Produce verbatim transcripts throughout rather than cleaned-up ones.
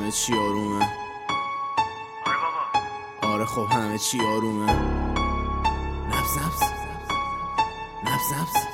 همه چی آرومه. آره بابا. آره خب همه چی آرومه. نبز نبز نبز نبز.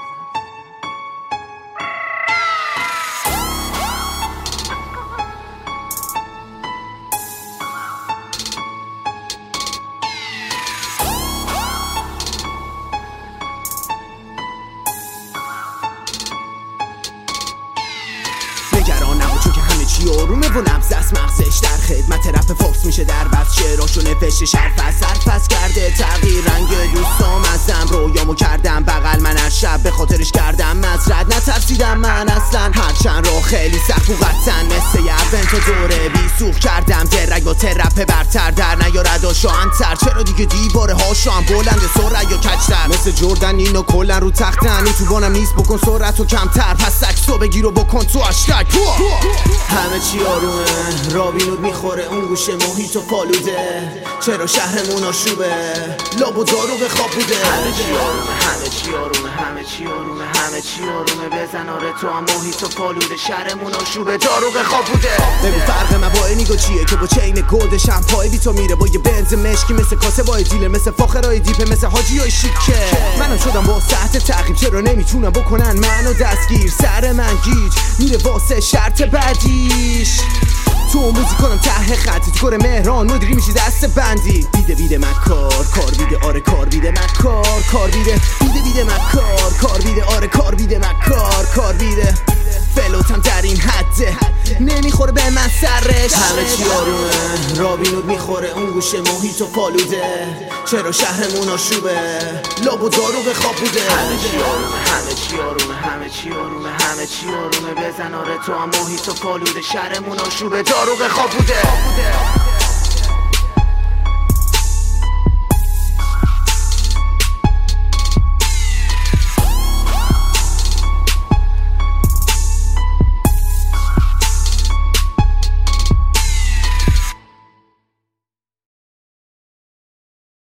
نگران نبود چون که همه چی آرومه و نبض است مغزش در خدمت رپ فوکس میشه در بس شعراشو نوشته شرف از سرفز کرده تغییر رنگ دوستام ازم رویامو کردم بغل من هر شب به خاطرش کردم مزرد نترسیدم من اصلا هرچند رو خیلی سخت و قطعا مثل یه اونت دوره بی سوخ کردم درک با ترپ برتر در نیارد و شانتر چرا دیگه دیواره هاشو هم بلند سرعت یا کچتر مثل جردن اینو کلن رو تختن این تو بانم نیست بکن سرعت و کمتر پس عکسو بگیر و بکن تو هشتگ همه چی آرومه رابینود میخوره اون گوشه محیط و فالوده چرا شهرمون آشوبه لاب و داروغ خواب بوده همه چی آرومه همه چی آرومه همه چی آرومه همه چی آرومه بزن آره تو هم محیط و فالوده شهرمون آشوبه داروغ خواب بوده ببین فرق من با اینیگو چیه که با چین گلدش هم پای بی تو میره با یه بنز مشکی مثل کاسه با دیله مثل فاخرای دیپه مثل حاجی های شیکه منم شدم با ساعت تعقیب چرا نمیتونم بکنن منو دستگیر سر من گیج میره واسه شرط بعدیش تو موزی کنم ته خطی تو کره مهران مدیری میشی دست بندی بیده بیده من کار کار بیده آره کار بیده من کار کار بیده بیده بیده من کار کار بیده آره کار بیده من کار کار بیده فلوتم در این حده نمیخوره به من سرش همه چی آرومه رابینود میخوره اون گوشه محیط و فالوده چرا شهرمون آشوبه لاب و داروغ خواب بوده همه چی آرومه همه چی آرومه همه چی آرومه همه چی آرومه بزن آره تو هم محیط و فالوده شهرمون آشوبه داروغ خواب بوده